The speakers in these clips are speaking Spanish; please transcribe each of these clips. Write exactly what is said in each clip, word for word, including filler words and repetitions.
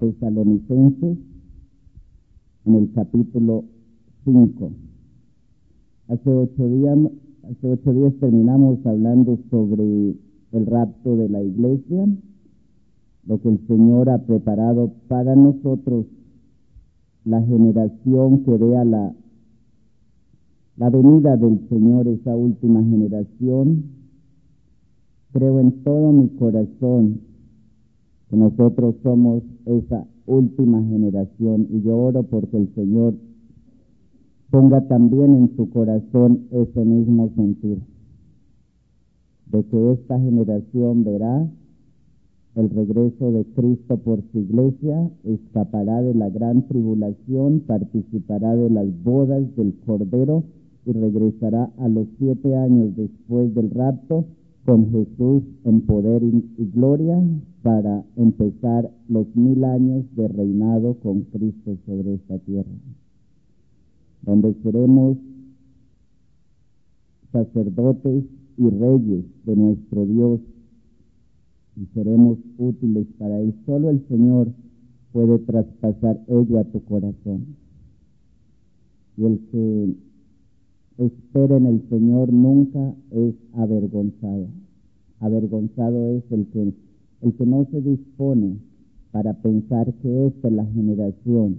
Tesalonicenses, en el capítulo cinco. Hace ocho días, hace ocho días terminamos hablando sobre el rapto de la iglesia, lo que el Señor ha preparado para nosotros, la generación que vea la, la venida del Señor, esa última generación. Creo en todo mi corazón que nosotros somos esa última generación, y yo oro porque el Señor ponga también en su corazón ese mismo sentir, de que esta generación verá el regreso de Cristo por su iglesia, escapará de la gran tribulación, participará de las bodas del Cordero y regresará a los siete años después del rapto con Jesús en poder y gloria para empezar los mil años de reinado con Cristo sobre esta tierra, donde seremos sacerdotes y reyes de nuestro Dios y seremos útiles para Él. Solo el Señor puede traspasar ello a tu corazón. Y el que espera en el Señor nunca es avergonzado. Avergonzado es el que, el que no se dispone para pensar que esta es la generación.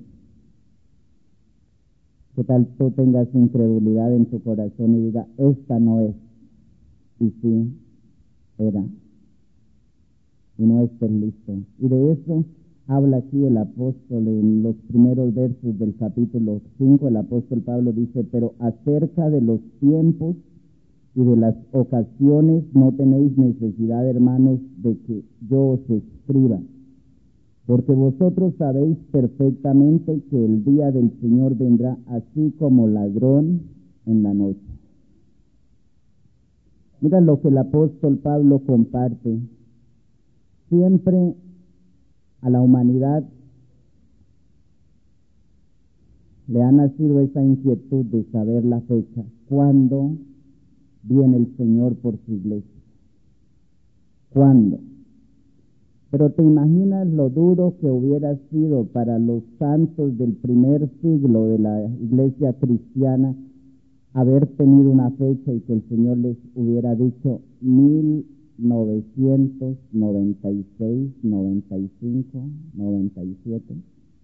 ¿Qué tal tú tengas incredulidad en tu corazón y diga, esta no es? Y sí, era. Y no estés listo. Y de eso habla aquí el apóstol en los primeros versos del capítulo cinco. El apóstol Pablo dice, pero acerca de los tiempos y de las ocasiones no tenéis necesidad, hermanos, de que yo os escriba, porque vosotros sabéis perfectamente que el día del Señor vendrá así como ladrón en la noche. Mira lo que el apóstol Pablo comparte. Siempre a la humanidad le ha nacido esa inquietud de saber la fecha, cuándo viene el Señor por su iglesia. ¿Cuándo? Pero te imaginas lo duro que hubiera sido para los santos del primer siglo de la iglesia cristiana haber tenido una fecha y que el Señor les hubiera dicho mil novecientos noventa y seis, noventa y cinco, noventa y siete.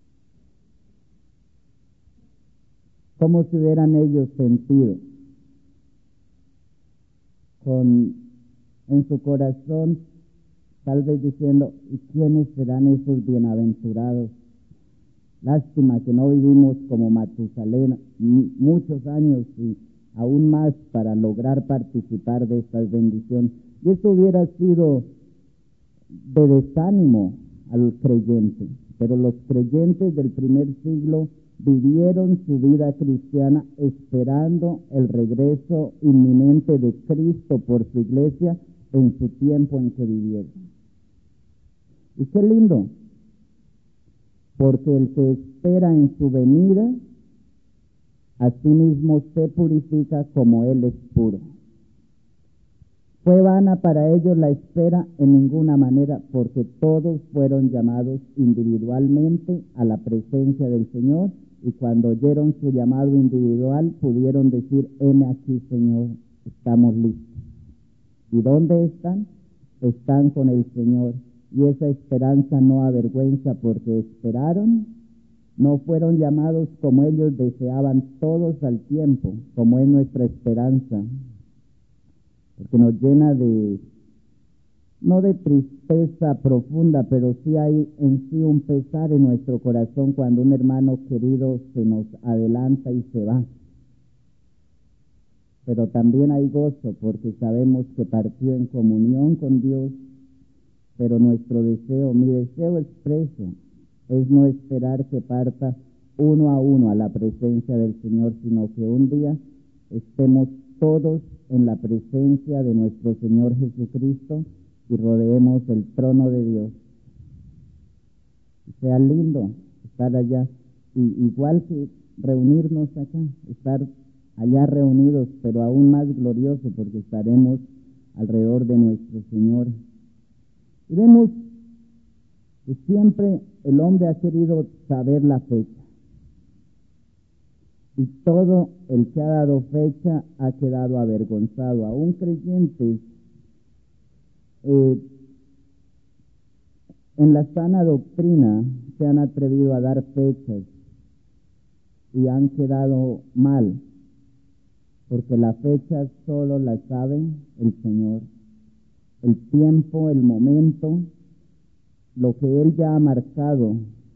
¿Cómo se hubieran ellos sentido? Con en su corazón tal vez diciendo, ¿y quiénes serán esos bienaventurados? Lástima que no vivimos como Matusalén muchos años y aún más para lograr participar de estas bendiciones. Y eso hubiera sido de desánimo al creyente. Pero los creyentes del primer siglo vivieron su vida cristiana esperando el regreso inminente de Cristo por su iglesia en su tiempo en que vivieron. Y qué lindo, porque el que espera en su venida, asimismo se purifica como Él es puro. Fue vana para ellos la espera en ninguna manera, porque todos fueron llamados individualmente a la presencia del Señor, y cuando oyeron su llamado individual pudieron decir, heme aquí, Señor, estamos listos. ¿Y dónde están? Están con el Señor. Y esa esperanza no avergüenza, porque esperaron, no fueron llamados como ellos deseaban todos al tiempo, como es nuestra esperanza, porque nos llena de, no de tristeza profunda, pero sí hay en sí un pesar en nuestro corazón cuando un hermano querido se nos adelanta y se va. Pero también hay gozo, porque sabemos que partió en comunión con Dios. Pero nuestro deseo, mi deseo expreso, es no esperar que parta uno a uno a la presencia del Señor, sino que un día estemos todos en la presencia de nuestro Señor Jesucristo y rodeemos el trono de Dios. Y sea lindo estar allá, y igual que reunirnos acá, estar allá reunidos, pero aún más glorioso, porque estaremos alrededor de nuestro Señor. Y vemos Y siempre el hombre ha querido saber la fecha. Y todo el que ha dado fecha ha quedado avergonzado. Aún creyentes eh, en la sana doctrina se han atrevido a dar fechas y han quedado mal, porque la fecha solo la sabe el Señor. El tiempo, el momento, lo que Él ya ha marcado,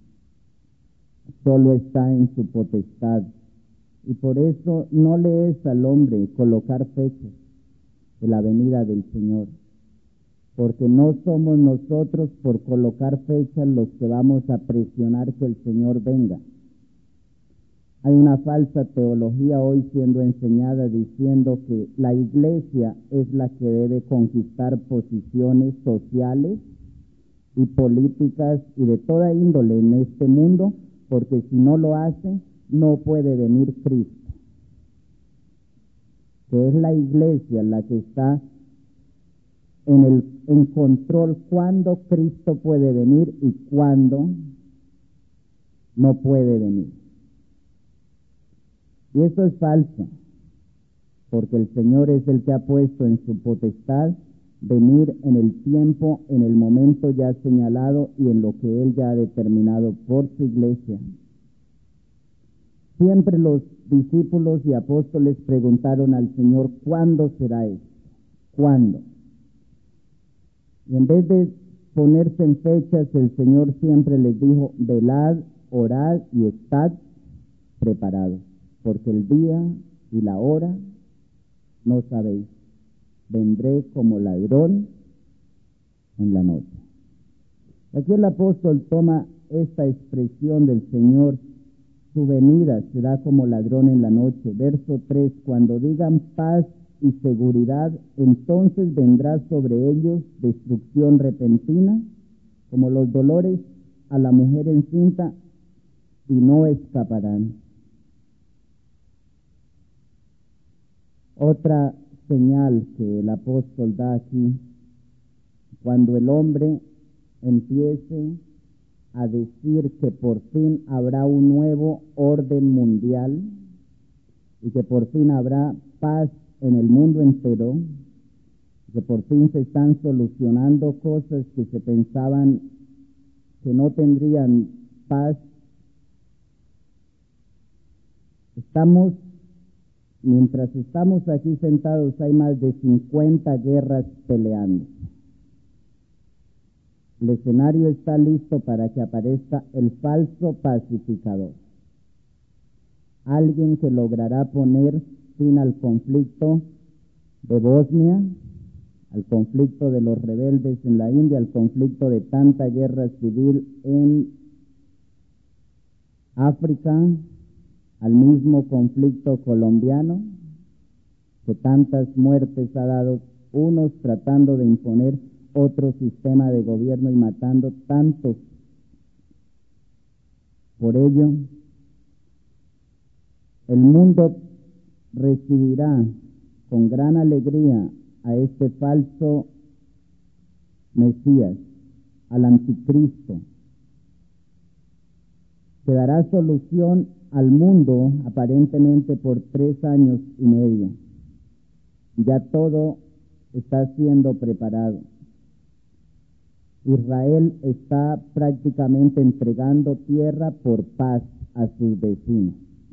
solo está en su potestad. Y por eso no le es al hombre colocar fechas de la venida del Señor, porque no somos nosotros por colocar fechas los que vamos a presionar que el Señor venga. Hay una falsa teología hoy siendo enseñada diciendo que la iglesia es la que debe conquistar posiciones sociales y políticas y de toda índole en este mundo, porque si no lo hace, no puede venir Cristo. Que es la iglesia la que está en el en control cuándo Cristo puede venir y cuándo no puede venir. Y eso es falso, porque el Señor es el que ha puesto en su potestad venir en el tiempo, en el momento ya señalado y en lo que Él ya ha determinado por su iglesia. Siempre los discípulos y apóstoles preguntaron al Señor, ¿cuándo será esto? ¿Cuándo? Y en vez de ponerse en fechas, el Señor siempre les dijo, velad, orad y estad preparados, porque el día y la hora no sabéis. Vendré como ladrón en la noche. Aquí el apóstol toma esta expresión del Señor, su venida será como ladrón en la noche. Verso tres, cuando digan paz y seguridad, entonces vendrá sobre ellos destrucción repentina, como los dolores a la mujer encinta, y no escaparán. Otra señal que el apóstol da aquí, cuando el hombre empiece a decir que por fin habrá un nuevo orden mundial y que por fin habrá paz en el mundo entero, que por fin se están solucionando cosas que se pensaban que no tendrían paz. Estamos, mientras estamos aquí sentados, hay más de cincuenta guerras peleando. El escenario está listo para que aparezca el falso pacificador. Alguien que logrará poner fin al conflicto de Bosnia, al conflicto de los rebeldes en la India, al conflicto de tanta guerra civil en África, al mismo conflicto colombiano, que tantas muertes ha dado, unos tratando de imponer otro sistema de gobierno y matando tantos. Por ello, el mundo recibirá con gran alegría a este falso Mesías, al anticristo, que dará solución al mundo aparentemente por tres años y medio. Ya todo está siendo preparado. Israel está prácticamente entregando tierra por paz a sus vecinos.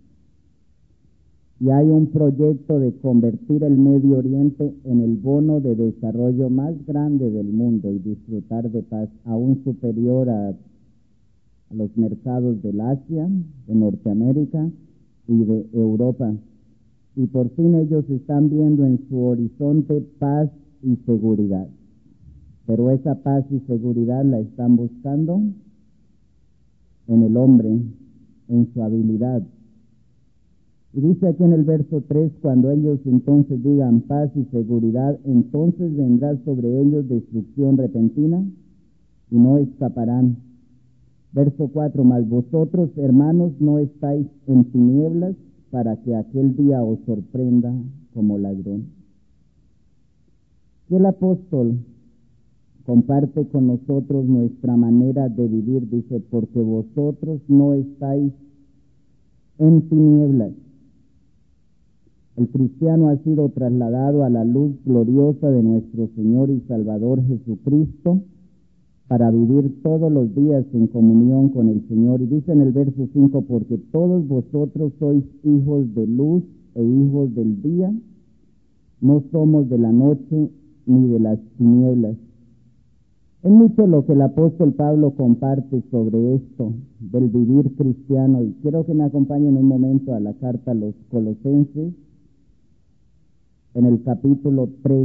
Y hay un proyecto de convertir el Medio Oriente en el bono de desarrollo más grande del mundo y disfrutar de paz aún superior a, a los mercados del Asia, de Norteamérica y de Europa. Y por fin ellos están viendo en su horizonte paz y seguridad. Pero esa paz y seguridad la están buscando en el hombre, en su habilidad. Y dice aquí en el verso tres, cuando ellos entonces digan paz y seguridad, entonces vendrá sobre ellos destrucción repentina y no escaparán. Verso cuatro, mas vosotros, hermanos, no estáis en tinieblas para que aquel día os sorprenda como ladrón. Y el apóstol comparte con nosotros nuestra manera de vivir. Dice, porque vosotros no estáis en tinieblas. El cristiano ha sido trasladado a la luz gloriosa de nuestro Señor y Salvador Jesucristo para vivir todos los días en comunión con el Señor. Y dice en el verso cinco, porque todos vosotros sois hijos de luz e hijos del día, no somos de la noche ni de las tinieblas. Es mucho lo que el apóstol Pablo comparte sobre esto del vivir cristiano, y quiero que me acompañen un momento a la carta a los Colosenses, en el capítulo tres.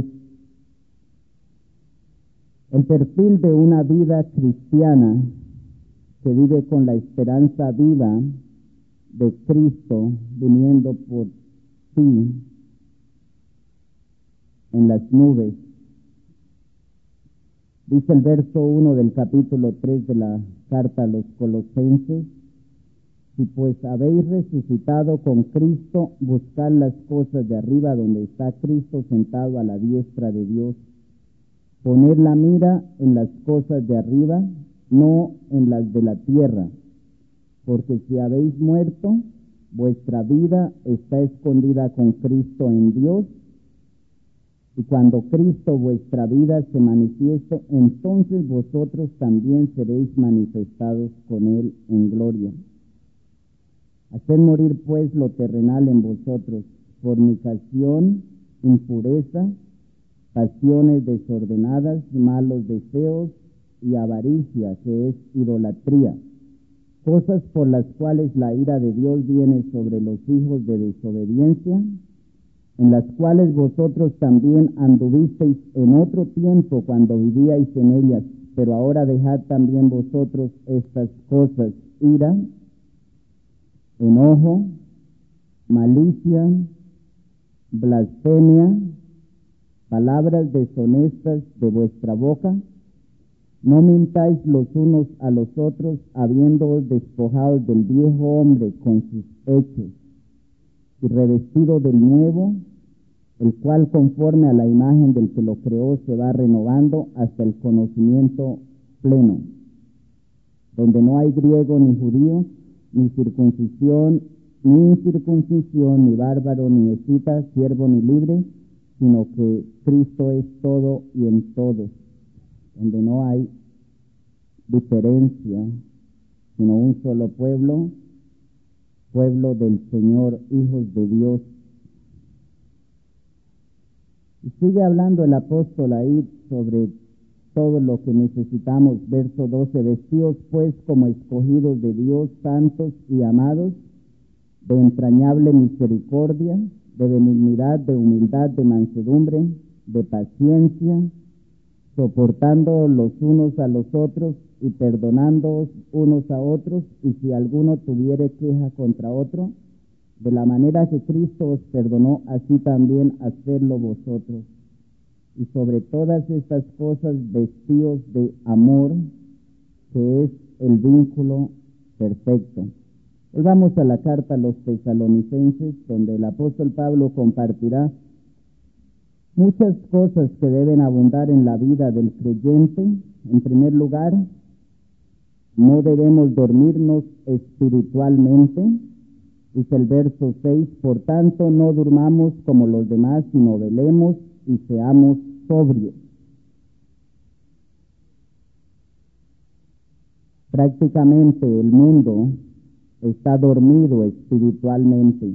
El perfil de una vida cristiana que vive con la esperanza viva de Cristo viniendo por ti en las nubes. Dice el verso uno del capítulo tres de la carta a los Colosenses, si pues habéis resucitado con Cristo, buscad las cosas de arriba donde está Cristo sentado a la diestra de Dios. Poned la mira en las cosas de arriba, no en las de la tierra, porque si habéis muerto, vuestra vida está escondida con Cristo en Dios, y cuando Cristo vuestra vida se manifieste, entonces vosotros también seréis manifestados con Él en gloria. Haced morir pues lo terrenal en vosotros, fornicación, impureza, pasiones desordenadas, malos deseos y avaricia, que es idolatría, cosas por las cuales la ira de Dios viene sobre los hijos de desobediencia, en las cuales vosotros también anduvisteis en otro tiempo cuando vivíais en ellas, pero ahora dejad también vosotros estas cosas: ira, enojo, malicia, blasfemia, palabras deshonestas de vuestra boca. No mintáis los unos a los otros, habiéndoos despojados del viejo hombre con sus hechos, y revestido del nuevo, el cual conforme a la imagen del que lo creó se va renovando hasta el conocimiento pleno, donde no hay griego ni judío, ni circuncisión, ni incircuncisión, ni bárbaro, ni escita, siervo ni libre, sino que Cristo es todo y en todos, donde no hay diferencia, sino un solo pueblo, pueblo del Señor, hijos de Dios. Y sigue hablando el apóstol ahí sobre todo lo que necesitamos. Verso doce, vestidos pues como escogidos de Dios, santos y amados, de entrañable misericordia, de benignidad, de humildad, de mansedumbre, de paciencia, soportando los unos a los otros y perdonándoos unos a otros, y si alguno tuviere queja contra otro, de la manera que Cristo os perdonó, así también hacedlo vosotros. Y sobre todas estas cosas vestidos de amor, que es el vínculo perfecto. Volvamos a la carta a los Tesalonicenses, donde el apóstol Pablo compartirá muchas cosas que deben abundar en la vida del creyente. En primer lugar, no debemos dormirnos espiritualmente. Dice el verso seis, por tanto no durmamos como los demás, sino velemos y seamos sobrios. Prácticamente el mundo está dormido espiritualmente.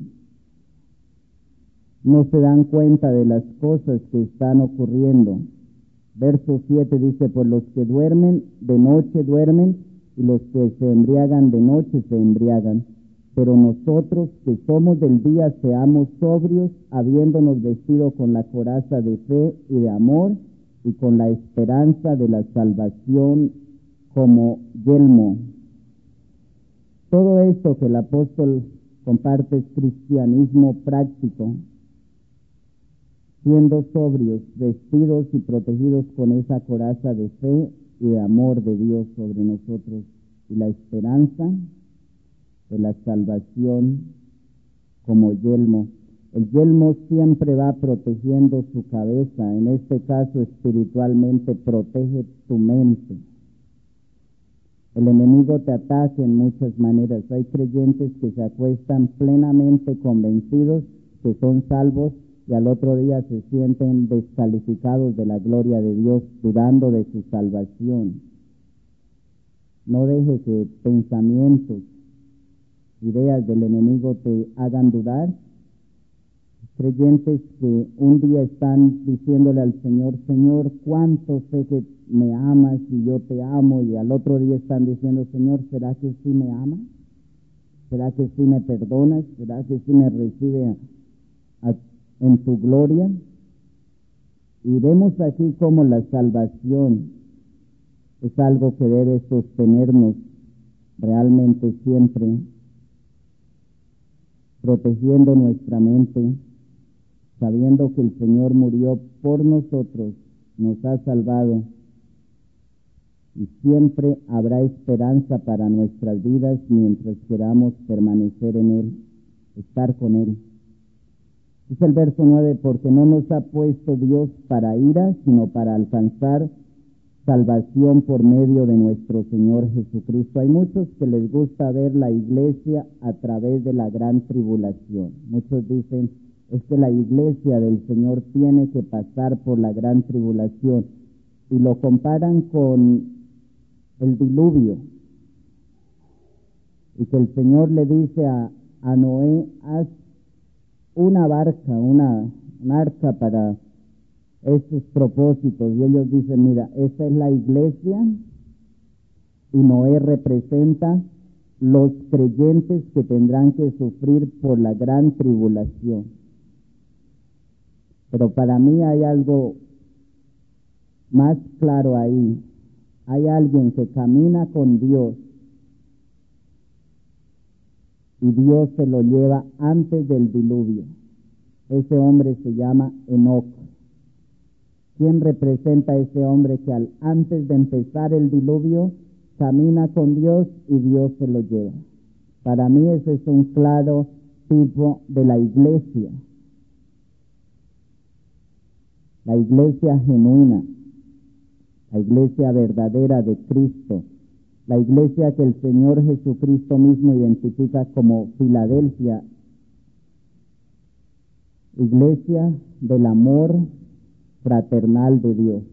No se dan cuenta de las cosas que están ocurriendo. Verso siete dice, pues los que duermen de noche duermen, y los que se embriagan de noche se embriagan. Pero nosotros que somos del día seamos sobrios, habiéndonos vestido con la coraza de fe y de amor, y con la esperanza de la salvación como yelmo. Todo esto que el apóstol comparte es cristianismo práctico, siendo sobrios, vestidos y protegidos con esa coraza de fe y de amor de Dios sobre nosotros, y la esperanza de la salvación como yelmo. El yelmo siempre va protegiendo su cabeza, en este caso espiritualmente protege tu mente. El enemigo te ataca en muchas maneras. Hay creyentes que se acuestan plenamente convencidos que son salvos y al otro día se sienten descalificados de la gloria de Dios, dudando de su salvación. No deje que pensamientos, ideas del enemigo te hagan dudar. Creyentes que un día están diciéndole al Señor, Señor, cuánto sé que me amas y yo te amo, y al otro día están diciendo, Señor, ¿será que sí me amas? ¿Será que sí me perdonas? ¿Será que sí me recibe a, a, en tu gloria? Y vemos aquí cómo la salvación es algo que debe sostenernos realmente siempre, protegiendo nuestra mente, sabiendo que el Señor murió por nosotros, nos ha salvado, y siempre habrá esperanza para nuestras vidas mientras queramos permanecer en Él, estar con Él. Dice el verso nueve, porque no nos ha puesto Dios para ira, sino para alcanzar salvación por medio de nuestro Señor Jesucristo. Hay muchos que les gusta ver la iglesia a través de la gran tribulación. Muchos dicen, es que la iglesia del Señor tiene que pasar por la gran tribulación, y lo comparan con el diluvio, y que el Señor le dice a, a Noé, haz una barca, una, una arca para estos propósitos, y ellos dicen, mira, esta es la iglesia, y Noé representa los creyentes que tendrán que sufrir por la gran tribulación. Pero para mí hay algo más claro ahí. Hay alguien que camina con Dios y Dios se lo lleva antes del diluvio. Ese hombre se llama Enoc. ¿Quién representa a ese hombre que al, antes de empezar el diluvio camina con Dios y Dios se lo lleva? Para mí ese es un claro tipo de la iglesia. La iglesia genuina, la iglesia verdadera de Cristo, la iglesia que el Señor Jesucristo mismo identifica como Filadelfia, iglesia del amor fraternal de Dios,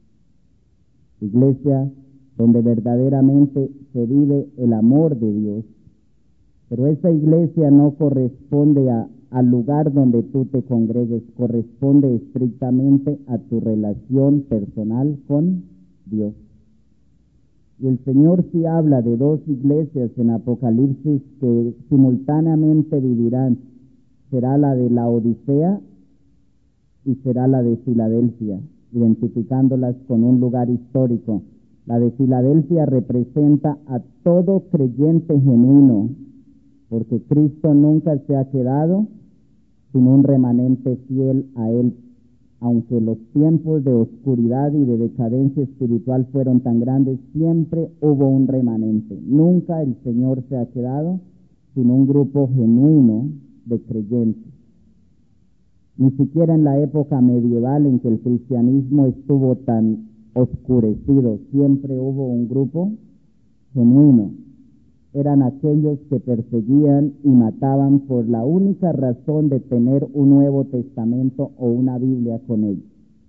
iglesia donde verdaderamente se vive el amor de Dios. Pero esa iglesia no corresponde a, al lugar donde tú te congregues, corresponde estrictamente a tu relación personal con Dios. Y el Señor sí habla de dos iglesias en Apocalipsis que simultáneamente vivirán. Será la de la Odisea y será la de Filadelfia, identificándolas con un lugar histórico. La de Filadelfia representa a todo creyente genuino, porque Cristo nunca se ha quedado sin un remanente fiel a Él. Aunque los tiempos de oscuridad y de decadencia espiritual fueron tan grandes, siempre hubo un remanente. Nunca el Señor se ha quedado sin un grupo genuino de creyentes. Ni siquiera en la época medieval en que el cristianismo estuvo tan oscurecido, siempre hubo un grupo genuino. Eran aquellos que perseguían y mataban por la única razón de tener un Nuevo Testamento o una Biblia con ellos.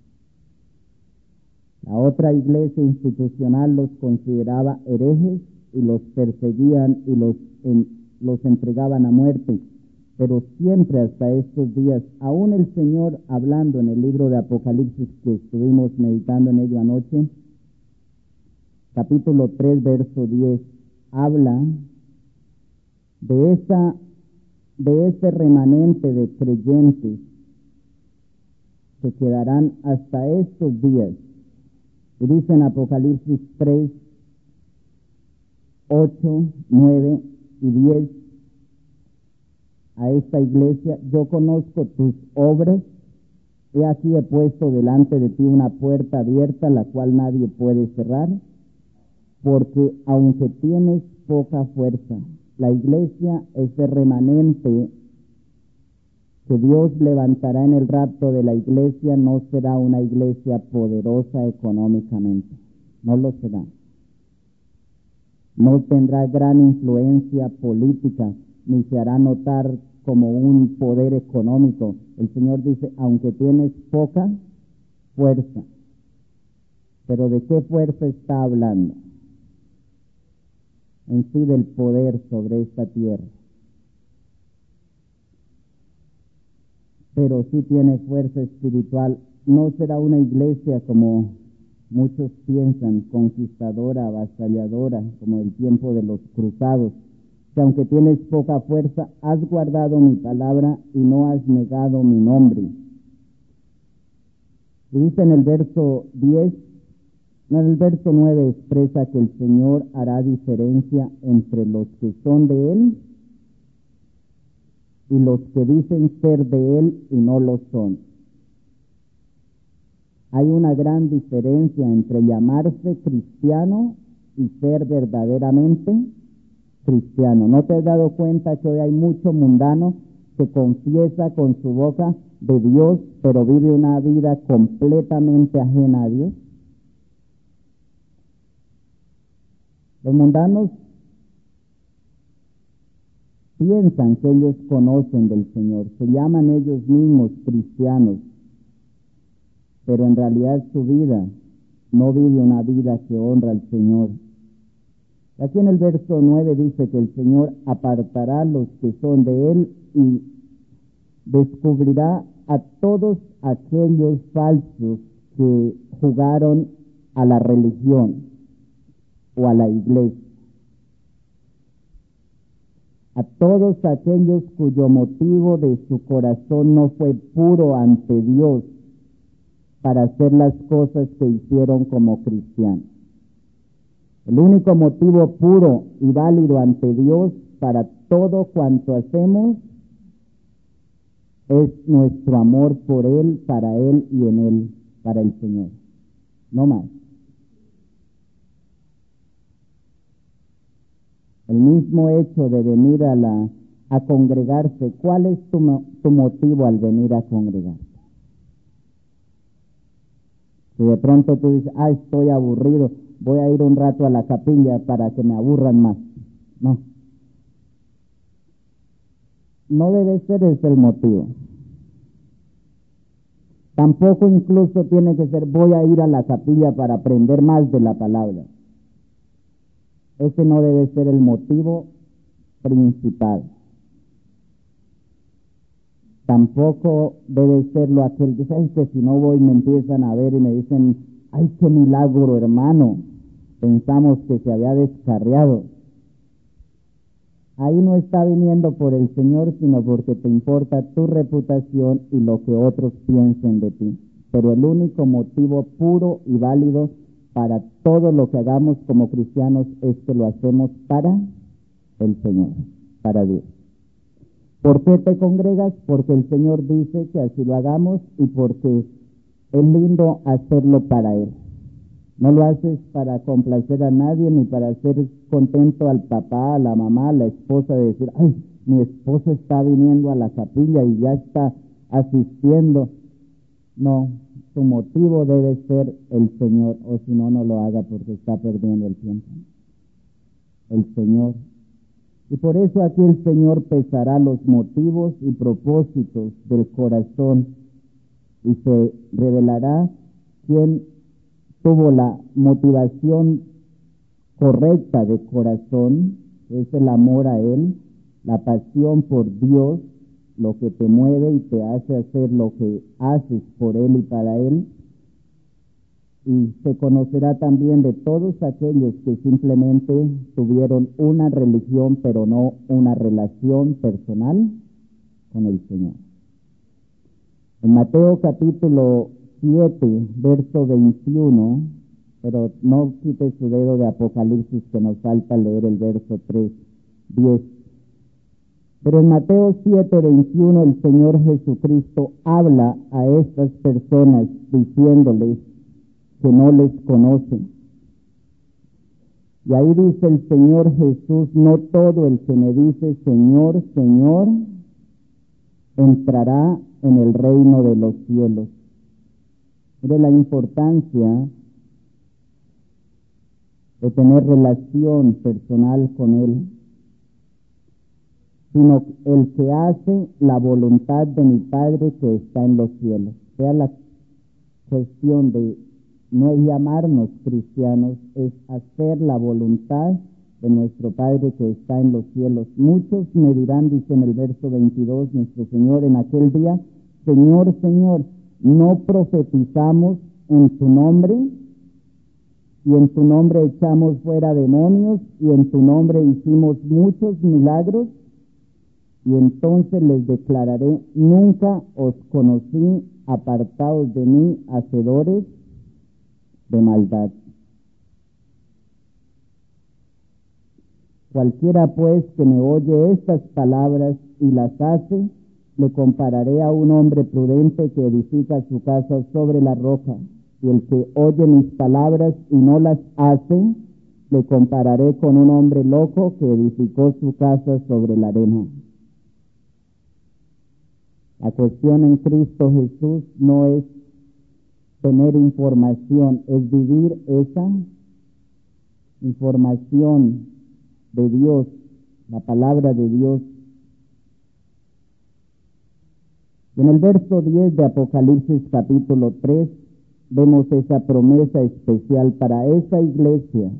La otra iglesia institucional los consideraba herejes y los perseguían y los, en, los entregaban a muerte. Pero siempre hasta estos días, aún el Señor, hablando en el libro de Apocalipsis que estuvimos meditando en ello anoche, capítulo tres, verso diez, habla de esa de ese remanente de creyentes que quedarán hasta estos días. Y dice en Apocalipsis tres, ocho, nueve y diez a esta iglesia: yo conozco tus obras, he aquí he puesto delante de ti una puerta abierta, la cual nadie puede cerrar, porque aunque tienes poca fuerza. La iglesia, ese remanente que Dios levantará en el rapto de la iglesia no será una iglesia poderosa económicamente, no lo será. No tendrá gran influencia política, ni se hará notar como un poder económico. El Señor dice, aunque tienes poca fuerza, pero ¿de qué fuerza está hablando? En sí del poder sobre esta tierra. Pero sí tiene fuerza espiritual. No será una iglesia como muchos piensan, conquistadora, avasalladora, como el tiempo de los cruzados. Que aunque tienes poca fuerza, has guardado mi palabra y no has negado mi nombre. Y dice en el verso diez, en el verso nueve expresa que el Señor hará diferencia entre los que son de Él y los que dicen ser de Él y no lo son. Hay una gran diferencia entre llamarse cristiano y ser verdaderamente cristiano. ¿No te has dado cuenta que hoy hay mucho mundano que confiesa con su boca de Dios, pero vive una vida completamente ajena a Dios? Los mundanos piensan que ellos conocen del Señor, se llaman ellos mismos cristianos, pero en realidad su vida no vive una vida que honra al Señor. Aquí en el verso nueve dice que el Señor apartará a los que son de Él y descubrirá a todos aquellos falsos que jugaron a la religión o a la iglesia. A todos aquellos cuyo motivo de su corazón no fue puro ante Dios para hacer las cosas que hicieron como cristianos. El único motivo puro y válido ante Dios para todo cuanto hacemos es nuestro amor por Él, para Él y en Él, para el Señor. No más. El mismo hecho de venir a la a congregarse, ¿cuál es tu, tu motivo al venir a congregarte? Si de pronto tú dices, ah, estoy aburrido, voy a ir un rato a la capilla para que me aburran más. No. No debe ser ese el motivo. Tampoco incluso tiene que ser, voy a ir a la capilla para aprender más de la palabra. Ese no debe ser el motivo principal. Tampoco debe serlo aquel que sabe que si no voy me empiezan a ver y me dicen, ¡ay, qué milagro, hermano! Pensamos que se había descarriado. Ahí no está viniendo por el Señor, sino porque te importa tu reputación y lo que otros piensen de ti. Pero el único motivo puro y válido para todo lo que hagamos como cristianos es que lo hacemos para el Señor, para Dios. ¿Por qué te congregas? Porque el Señor dice que así lo hagamos y porque es lindo hacerlo para Él. No lo haces para complacer a nadie ni para hacer contento al papá, a la mamá, a la esposa, de decir, ay, mi esposo está viniendo a la capilla y ya está asistiendo. No, su motivo debe ser el Señor, o si no, no lo haga porque está perdiendo el tiempo. El Señor. Y por eso aquí el Señor pesará los motivos y propósitos del corazón y se revelará quién tuvo la motivación correcta de corazón, es el amor a Él, la pasión por Dios, lo que te mueve y te hace hacer lo que haces por Él y para Él. Y se conocerá también de todos aquellos que simplemente tuvieron una religión, pero no una relación personal con el Señor. En Mateo capítulo siete, verso veintiuno, pero no quite su dedo de Apocalipsis que nos falta leer el verso tres, diez. Pero en Mateo siete, veintiuno el Señor Jesucristo habla a estas personas diciéndoles que no les conocen. Y ahí dice el Señor Jesús, no todo el que me dice Señor, Señor, entrará en el reino de los cielos. Mire la importancia de tener relación personal con Él, sino el que hace la voluntad de mi Padre que está en los cielos. O sea, la cuestión de no es llamarnos cristianos, es hacer la voluntad de nuestro Padre que está en los cielos. Muchos me dirán, dice en el verso veintidós, nuestro Señor en aquel día, Señor, Señor, ¿no profetizamos en tu nombre? Y en tu nombre echamos fuera demonios, y en tu nombre hicimos muchos milagros. Y entonces les declararé, nunca os conocí, apartados de mí, hacedores de maldad. Cualquiera pues que me oye estas palabras y las hace, le compararé a un hombre prudente que edifica su casa sobre la roca. Y el que oye mis palabras y no las hace, le compararé con un hombre loco que edificó su casa sobre la arena. La cuestión en Cristo Jesús no es tener información, es vivir esa información de Dios, la palabra de Dios. En el verso diez de Apocalipsis capítulo tres vemos esa promesa especial para esa iglesia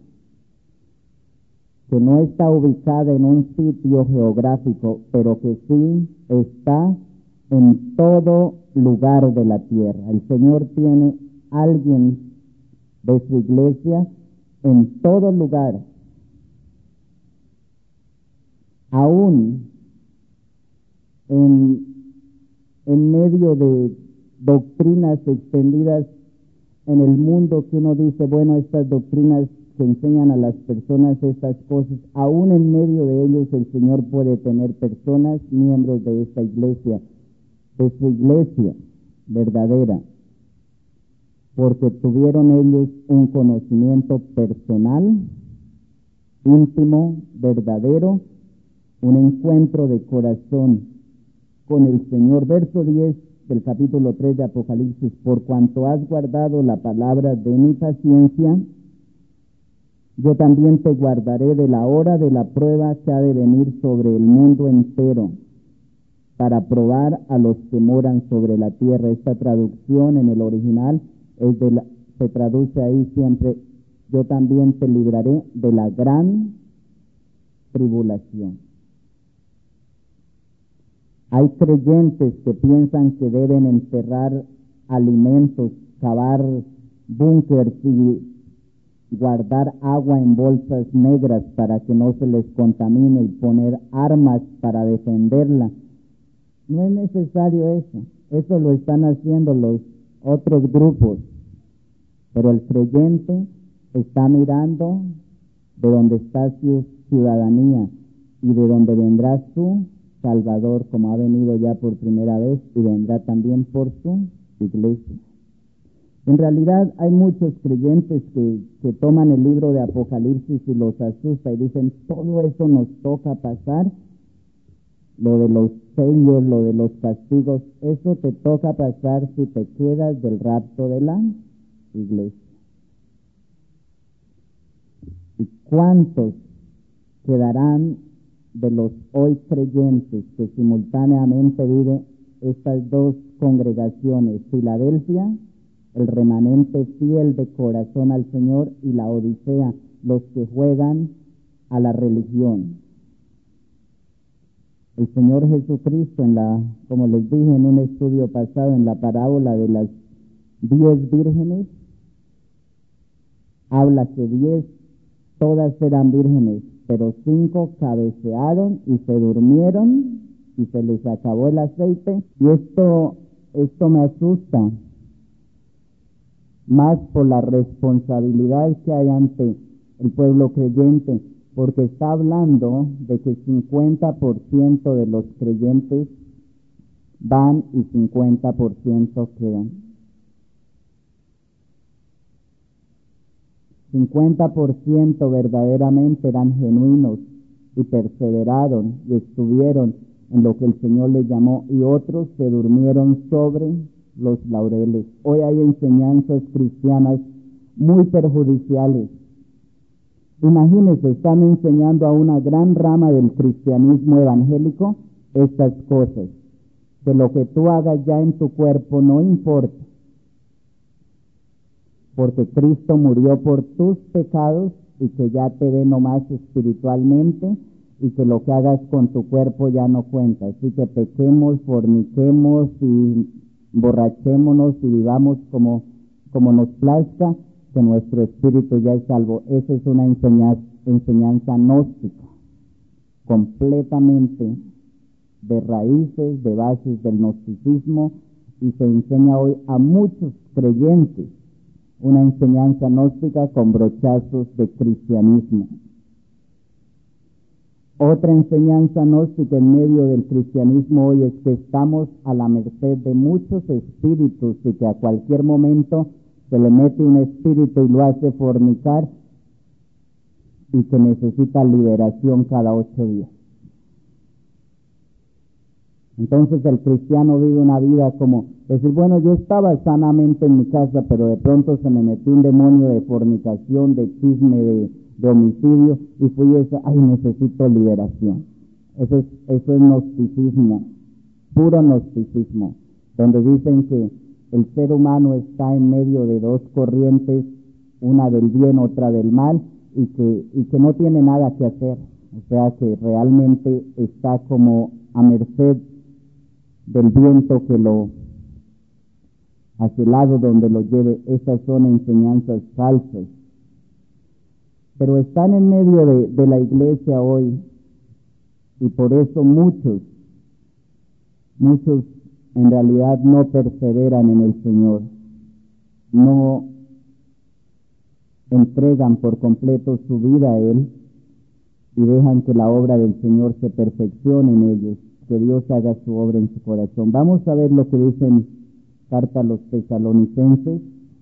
que no está ubicada en un sitio geográfico, pero que sí está en todo lugar de la tierra. El Señor tiene alguien de su iglesia en todo lugar, aún en, en medio de doctrinas extendidas en el mundo que uno dice, bueno, estas doctrinas que enseñan a las personas estas cosas, aún en medio de ellos el Señor puede tener personas, miembros de esta iglesia, de su iglesia verdadera, porque tuvieron ellos un conocimiento personal, íntimo, verdadero, un encuentro de corazón con el Señor. Verso diez del capítulo tres de Apocalipsis, por cuanto has guardado la palabra de mi paciencia, yo también te guardaré de la hora de la prueba que ha de venir sobre el mundo entero, para probar a los que moran sobre la tierra. Esta traducción en el original es de la, se traduce ahí siempre, yo también te libraré de la gran tribulación. Hay creyentes que piensan que deben enterrar alimentos, cavar búnkers y guardar agua en bolsas negras para que no se les contamine y poner armas para defenderla. No es necesario eso. Eso lo están haciendo los otros grupos. Pero el creyente está mirando de donde está su ciudadanía y de donde vendrá su Salvador, como ha venido ya por primera vez y vendrá también por su iglesia. En realidad hay muchos creyentes que, que toman el libro de Apocalipsis y los asusta y dicen, todo eso nos toca pasar, lo de los sellos, lo de los castigos, eso te toca pasar si te quedas del rapto de la iglesia. ¿Y cuántos quedarán de los hoy creyentes que simultáneamente viven estas dos congregaciones, Filadelfia, el remanente fiel de corazón al Señor, y la Odisea, los que juegan a la religión? El Señor Jesucristo, en la, como les dije en un estudio pasado, en la parábola de las diez vírgenes, habla que diez, todas eran vírgenes, pero cinco cabecearon y se durmieron y se les acabó el aceite. Y esto, esto me asusta, más por la responsabilidad que hay ante el pueblo creyente, porque está hablando de que cincuenta por ciento de los creyentes van y cincuenta por ciento quedan. cincuenta por ciento verdaderamente eran genuinos y perseveraron y estuvieron en lo que el Señor les llamó, y otros se durmieron sobre los laureles. Hoy hay enseñanzas cristianas muy perjudiciales. Imagínense, están enseñando a una gran rama del cristianismo evangélico estas cosas, que lo que tú hagas ya en tu cuerpo no importa, porque Cristo murió por tus pecados y que ya te ve nomás espiritualmente, y que lo que hagas con tu cuerpo ya no cuenta. Así que pequemos, forniquemos y borrachémonos y vivamos como, como nos plazca, que nuestro espíritu ya es salvo. Esa es una enseñanza, enseñanza gnóstica, completamente de raíces, de bases del gnosticismo, y se enseña hoy a muchos creyentes una enseñanza gnóstica con brochazos de cristianismo. Otra enseñanza gnóstica en medio del cristianismo hoy es que estamos a la merced de muchos espíritus y que a cualquier momento se le mete un espíritu y lo hace fornicar y que necesita liberación cada ocho días. Entonces el cristiano vive una vida como decir, bueno, yo estaba sanamente en mi casa, pero de pronto se me metió un demonio de fornicación, de chisme, de, de homicidio, y fui esa, ay, necesito liberación. Eso es, eso es gnosticismo, puro gnosticismo, donde dicen que el ser humano está en medio de dos corrientes, una del bien, otra del mal, y que, y que no tiene nada que hacer. O sea que realmente está como a merced del viento que lo hacia el lado donde lo lleve. Esas son enseñanzas falsas, pero están en medio de, de la iglesia hoy, y por eso muchos muchos en realidad no perseveran en el Señor, no entregan por completo su vida a Él y dejan que la obra del Señor se perfeccione en ellos, que Dios haga su obra en su corazón. Vamos a ver lo que dice en Carta a los Tesalonicenses,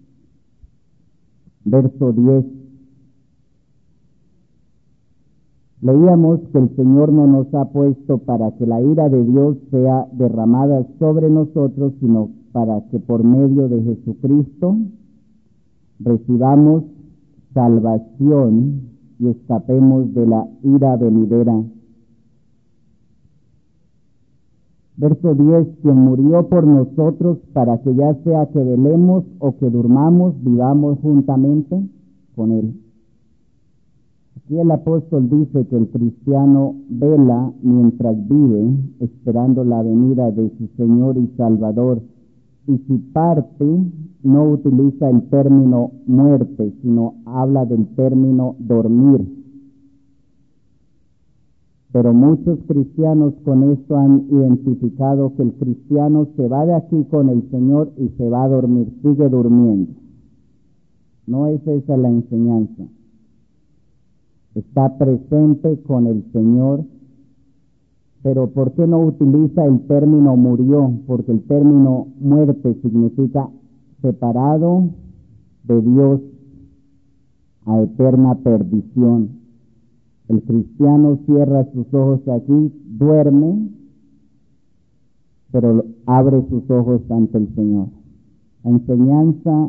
verso diez. Leíamos que el Señor no nos ha puesto para que la ira de Dios sea derramada sobre nosotros, sino para que por medio de Jesucristo recibamos salvación y escapemos de la ira venidera. Verso diez, quien murió por nosotros para que ya sea que velemos o que durmamos, vivamos juntamente con Él. Aquí el apóstol dice que el cristiano vela mientras vive, esperando la venida de su Señor y Salvador, y si parte, no utiliza el término muerte, sino habla del término dormir. Pero muchos cristianos con esto han identificado que el cristiano se va de aquí con el Señor y se va a dormir, sigue durmiendo. No es esa la enseñanza. Está presente con el Señor, pero ¿por qué no utiliza el término murió? Porque el término muerte significa separado de Dios a eterna perdición. El cristiano cierra sus ojos aquí, duerme, pero abre sus ojos ante el Señor. La enseñanza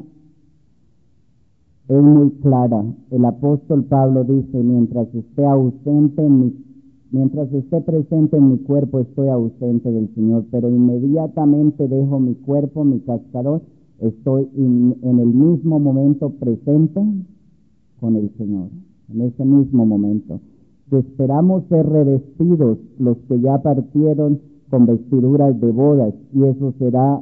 es muy clara. El apóstol Pablo dice, mientras esté ausente en mi, mientras esté presente en mi cuerpo, estoy ausente del Señor, pero inmediatamente dejo mi cuerpo, mi cascarón, estoy in, en el mismo momento presente con el Señor, en ese mismo momento. Que esperamos ser revestidos los que ya partieron con vestiduras de bodas, y eso será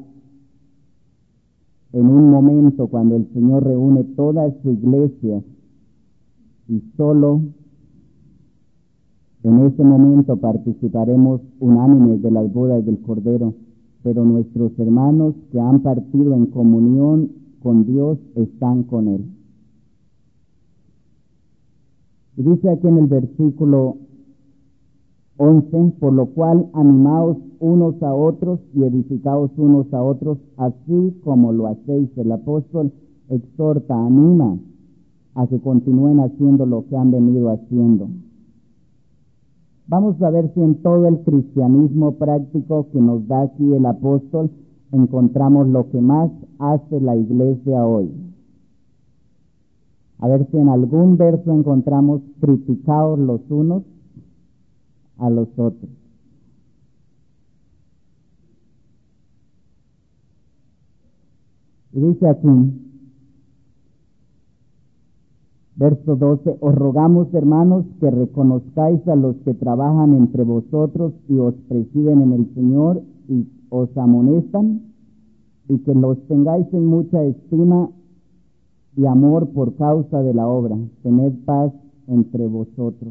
en un momento cuando el Señor reúne toda su iglesia, y solo en ese momento participaremos unánimes de las bodas del Cordero. Pero nuestros hermanos que han partido en comunión con Dios están con Él. Y dice aquí en el versículo once, por lo cual animaos unos a otros y edificaos unos a otros, así como lo hacéis. El apóstol exhorta, anima a que continúen haciendo lo que han venido haciendo. Vamos a ver si en todo el cristianismo práctico que nos da aquí el apóstol encontramos lo que más hace la iglesia hoy. A ver si en algún verso encontramos criticados los unos a los otros. Y dice aquí, verso doce, os rogamos, hermanos, que reconozcáis a los que trabajan entre vosotros y os presiden en el Señor y os amonestan, y que los tengáis en mucha estima y amor por causa de la obra. Tened paz entre vosotros.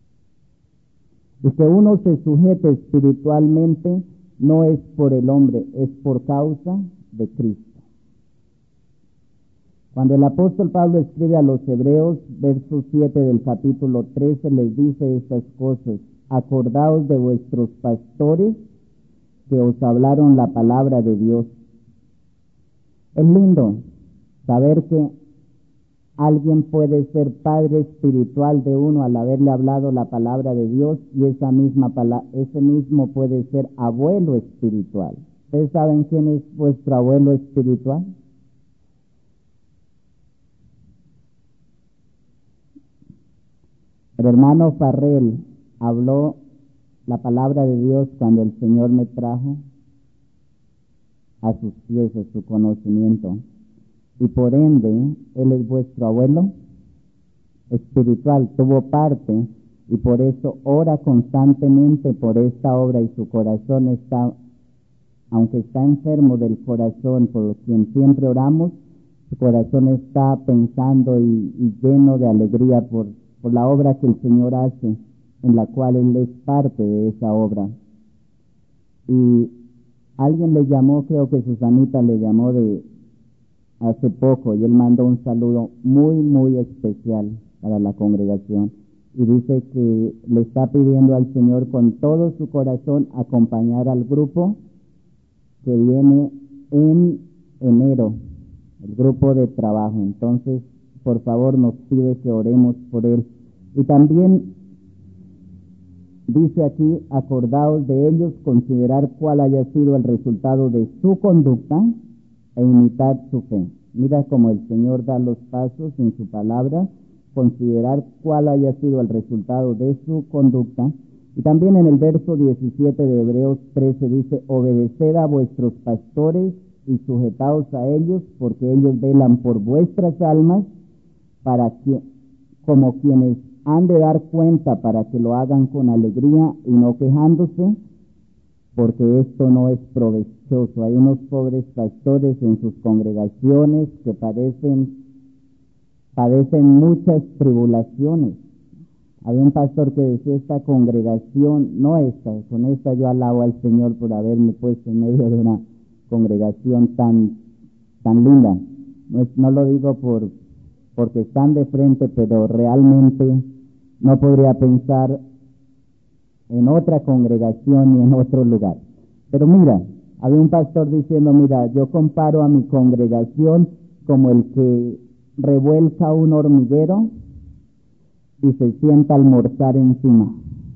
Y que uno se sujete espiritualmente no es por el hombre, es por causa de Cristo. Cuando el apóstol Pablo escribe a los Hebreos, verso siete del capítulo trece, les dice estas cosas: acordaos de vuestros pastores que os hablaron la palabra de Dios. Es lindo saber que alguien puede ser padre espiritual de uno al haberle hablado la palabra de Dios, y esa misma pala- ese mismo puede ser abuelo espiritual. ¿Ustedes saben quién es vuestro abuelo espiritual? El hermano Farrell habló la palabra de Dios cuando el Señor me trajo a sus pies, a su conocimiento. Y por ende, él es vuestro abuelo espiritual, tuvo parte, y por eso ora constantemente por esta obra, y su corazón está, aunque está enfermo del corazón, por quien siempre oramos, su corazón está pensando y, y lleno de alegría por, por la obra que el Señor hace, en la cual él es parte de esa obra. Y alguien le llamó, creo que Susanita le llamó de hace poco, y él mandó un saludo muy, muy especial para la congregación, y dice que le está pidiendo al Señor con todo su corazón acompañar al grupo que viene en enero, el grupo de trabajo. Entonces, por favor, nos pide que oremos por él. Y también dice aquí, acordaos de ellos, considerar cuál haya sido el resultado de su conducta e imitad su fe. Mira cómo el Señor da los pasos en su palabra, considerar cuál haya sido el resultado de su conducta. Y también en el verso diecisiete de Hebreos trece dice, obedeced a vuestros pastores y sujetaos a ellos, porque ellos velan por vuestras almas, para que, como quienes han de dar cuenta, para que lo hagan con alegría y no quejándose, porque esto no es provechoso. Hay unos pobres pastores en sus congregaciones que padecen, padecen muchas tribulaciones. Había un pastor que decía, esta congregación, no esta, con esta yo alabo al Señor por haberme puesto en medio de una congregación tan, tan linda. No, es, no lo digo por porque están de frente, pero realmente no podría pensar en otra congregación ni en otro lugar. Pero mira, había un pastor diciendo, mira, yo comparo a mi congregación como el que revuelca un hormiguero y se sienta a almorzar encima.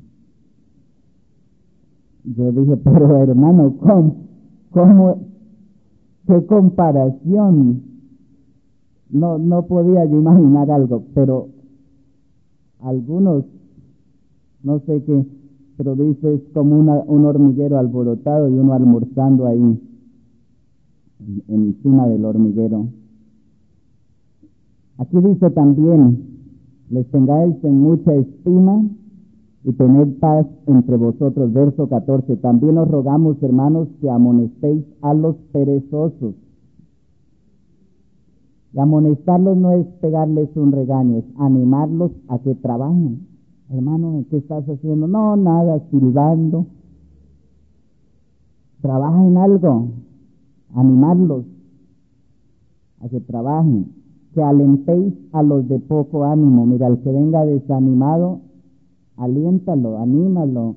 Yo dije, pero hermano, ¿cómo? ¿Cómo? ¿Qué comparación? No, no podía yo imaginar algo, pero algunos, no sé qué, pero dice, es como una, un hormiguero alborotado y uno almorzando ahí, encima del hormiguero. Aquí dice también, les tengáis en mucha estima y tened paz entre vosotros. Verso catorce, también os rogamos, hermanos, que amonestéis a los perezosos. Y amonestarlos no es pegarles un regaño, es animarlos a que trabajen. Hermano, ¿qué estás haciendo? No, nada, silbando. Trabaja en algo. Animarlos a que trabajen. Que alentéis a los de poco ánimo. Mira, al que venga desanimado, aliéntalo, anímalo.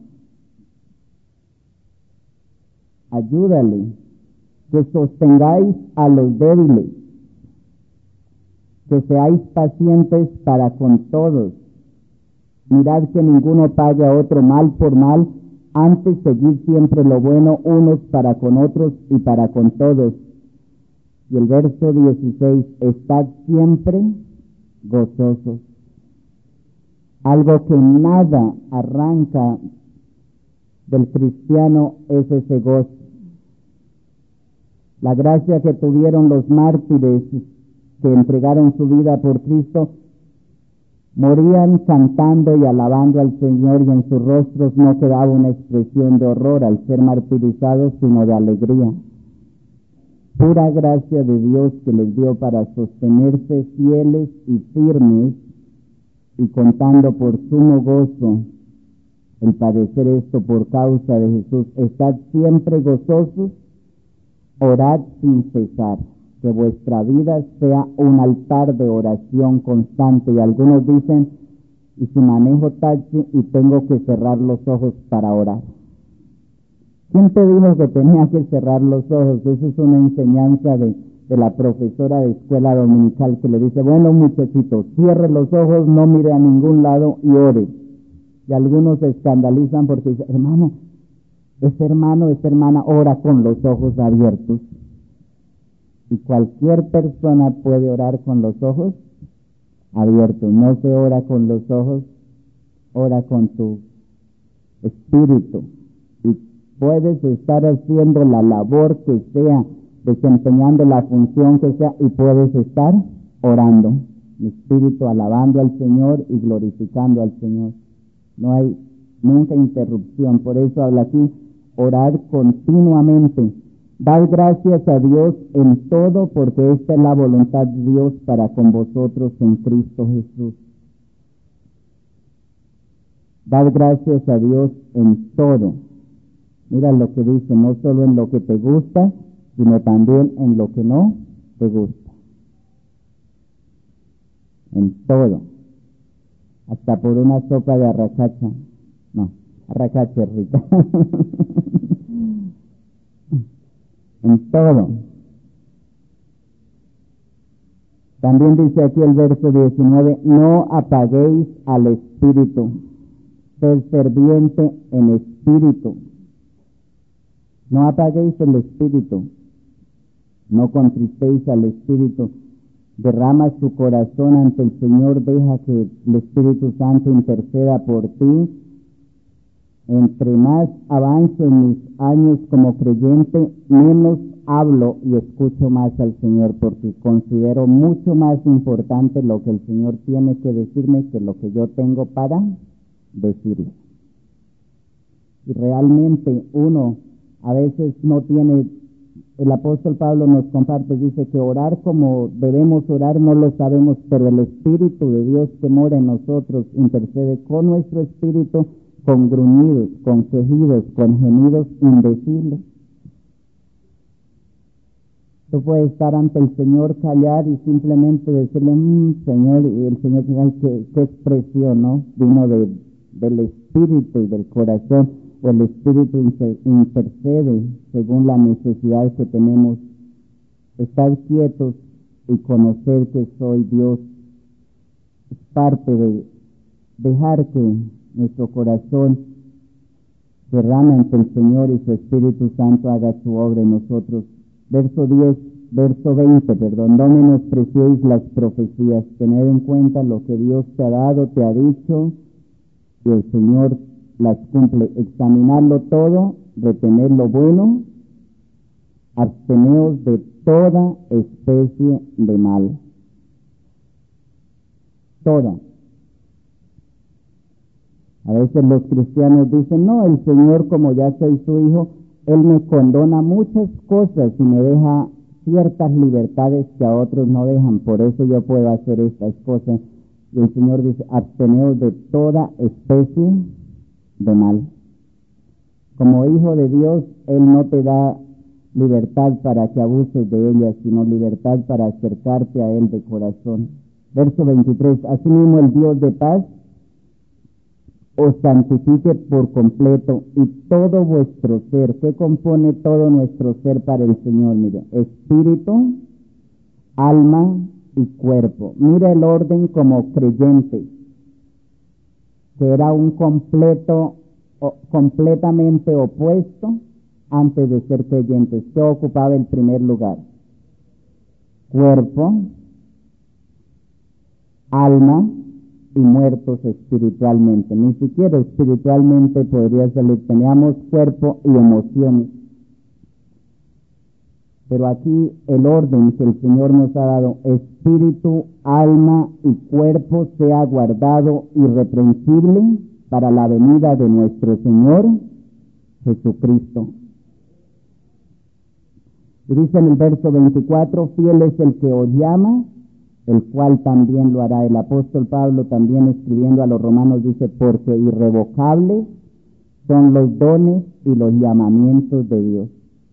Ayúdale. Que sostengáis a los débiles. Que seáis pacientes para con todos. Mirad que ninguno pague a otro mal por mal, antes seguid siempre lo bueno unos para con otros y para con todos. Y el verso dieciséis, estad siempre gozosos. Algo que nada arranca del cristiano es ese gozo. La gracia que tuvieron los mártires que entregaron su vida por Cristo, morían cantando y alabando al Señor, y en sus rostros no quedaba una expresión de horror al ser martirizados, sino de alegría. Pura gracia de Dios que les dio para sostenerse fieles y firmes, y contando por sumo gozo el padecer esto por causa de Jesús. Estad siempre gozosos, orad sin cesar. Que vuestra vida sea un altar de oración constante. Y algunos dicen, y si manejo taxi y tengo que cerrar los ojos para orar. ¿Quién te dijo que tenía que cerrar los ojos? Esa es una enseñanza de, de la profesora de escuela dominical que le dice, bueno muchachito, cierre los ojos, no mire a ningún lado y ore. Y algunos se escandalizan porque dicen, hermano, ese hermano, esa hermana ora con los ojos abiertos. Y cualquier persona puede orar con los ojos abiertos. No se ora con los ojos, ora con tu espíritu. Y puedes estar haciendo la labor que sea, desempeñando la función que sea, y puedes estar orando. El espíritu alabando al Señor y glorificando al Señor. No hay nunca interrupción. Por eso habla aquí, orar continuamente. Dad gracias a Dios en todo, porque esta es la voluntad de Dios para con vosotros en Cristo Jesús. Dad gracias a Dios en todo. Mira lo que dice, no solo en lo que te gusta, sino también en lo que no te gusta. En todo. Hasta por una sopa de arracacha. No, arracacha es rica. En todo. También dice aquí el verso diecinueve, no apaguéis al espíritu, sed ferviente en espíritu. No apaguéis el espíritu, no contristéis al espíritu. Derrama su corazón ante el Señor, deja que el Espíritu Santo interceda por ti. Entre más avanzo en mis años como creyente, menos hablo y escucho más al Señor, porque considero mucho más importante lo que el Señor tiene que decirme que lo que yo tengo para decirle. Y realmente uno a veces no tiene, el apóstol Pablo nos comparte, dice que orar como debemos orar no lo sabemos, pero el Espíritu de Dios que mora en nosotros intercede con nuestro espíritu, con gruñidos, con quejidos, con gemidos indecibles. Tú puedes estar ante el Señor, callar y simplemente decirle, mmm, Señor, y el Señor dice, ay, qué, qué expresión, ¿no? Vino de, del espíritu y del corazón, o el espíritu inter, intercede según la necesidad que tenemos. Estar quietos y conocer que soy Dios es parte de dejar que nuestro corazón derrame ante el Señor y su Espíritu Santo haga su obra en nosotros. Verso diez, verso veinte, perdón, no menospreciéis las profecías, tened en cuenta lo que Dios te ha dado, te ha dicho, y el Señor las cumple. Examinarlo todo, retener lo bueno, absteneos de toda especie de mal. Toda. A veces los cristianos dicen, no, el Señor, como ya soy su hijo, Él me condona muchas cosas y me deja ciertas libertades que a otros no dejan, por eso yo puedo hacer estas cosas. Y el Señor dice, absteneos de toda especie de mal. Como hijo de Dios, Él no te da libertad para que abuses de ella, sino libertad para acercarte a Él de corazón. Verso veintitrés, asimismo el Dios de paz os santifique por completo, y todo vuestro ser, ¿qué compone todo nuestro ser para el Señor? Mire, espíritu, alma y cuerpo. Mira el orden como creyente. que era un completo, o, completamente opuesto antes de ser creyentes. ¿Qué ocupaba el primer lugar? Cuerpo, alma y muertos espiritualmente. Ni siquiera espiritualmente podría salir. Teníamos cuerpo y emociones. Pero aquí el orden que el Señor nos ha dado, espíritu, alma y cuerpo, sea guardado irreprensible para la venida de nuestro Señor Jesucristo. Y dice en el verso veinticuatro, fiel es el que os llama, el cual también lo hará. El apóstol Pablo también escribiendo a los romanos dice, porque irrevocables son los dones y los llamamientos de Dios.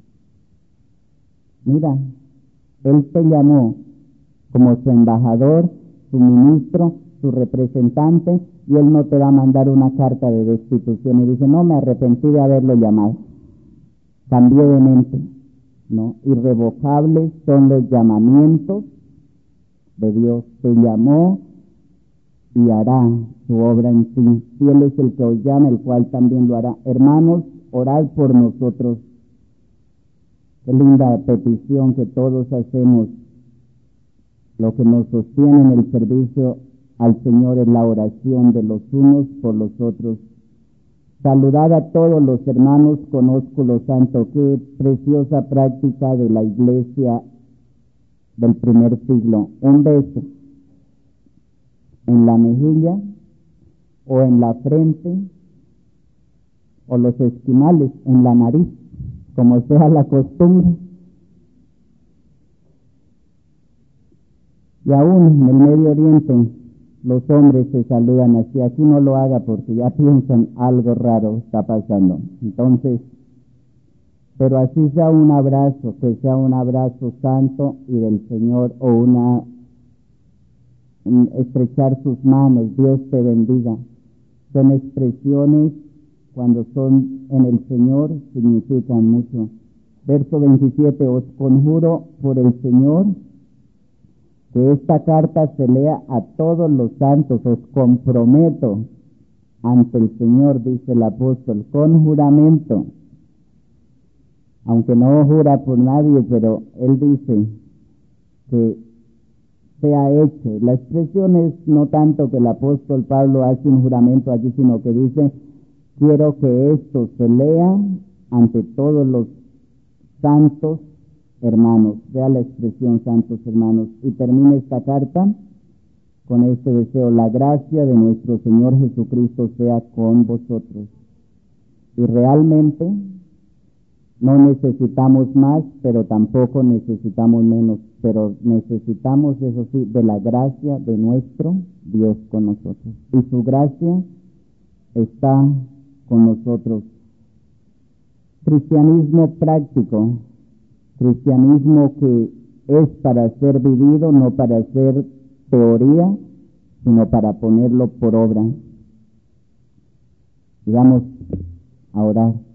Mira, Él te llamó como su embajador, su ministro, su representante, y Él no te va a mandar una carta de destitución y dice, no, me arrepentí de haberlo llamado, cambié de mente. No, irrevocables son los llamamientos de Dios. Te llamó y hará su obra en ti. Fiel es el que os llama, el cual también lo hará. Hermanos, orad por nosotros. Qué linda petición que todos hacemos. Lo que nos sostiene en el servicio al Señor es la oración de los unos por los otros. Saludad a todos los hermanos con ósculo santo. Qué preciosa práctica de la iglesia del primer siglo. Un beso en la mejilla o en la frente, o los esquimales en la nariz, como sea la costumbre. Y aún en el Medio Oriente los hombres se saludan así. Aquí no lo haga porque ya piensan algo raro está pasando. Entonces, pero así sea un abrazo, que sea un abrazo santo y del Señor, o una un estrechar sus manos, Dios te bendiga. Son expresiones, cuando son en el Señor, significan mucho. Verso veintisiete, os conjuro por el Señor que esta carta se lea a todos los santos. Os comprometo ante el Señor, dice el apóstol, con juramento, aunque no jura por nadie, pero él dice que sea hecho. La expresión es no tanto que el apóstol Pablo hace un juramento allí, sino que dice, quiero que esto se lea ante todos los santos hermanos. Vea la expresión santos hermanos. Y termina esta carta con este deseo: la gracia de nuestro Señor Jesucristo sea con vosotros. Y realmente no necesitamos más, pero tampoco necesitamos menos, pero necesitamos, eso sí, de la gracia de nuestro Dios con nosotros. Y su gracia está con nosotros. Cristianismo práctico, cristianismo que es para ser vivido, no para ser teoría, sino para ponerlo por obra. Y vamos a orar.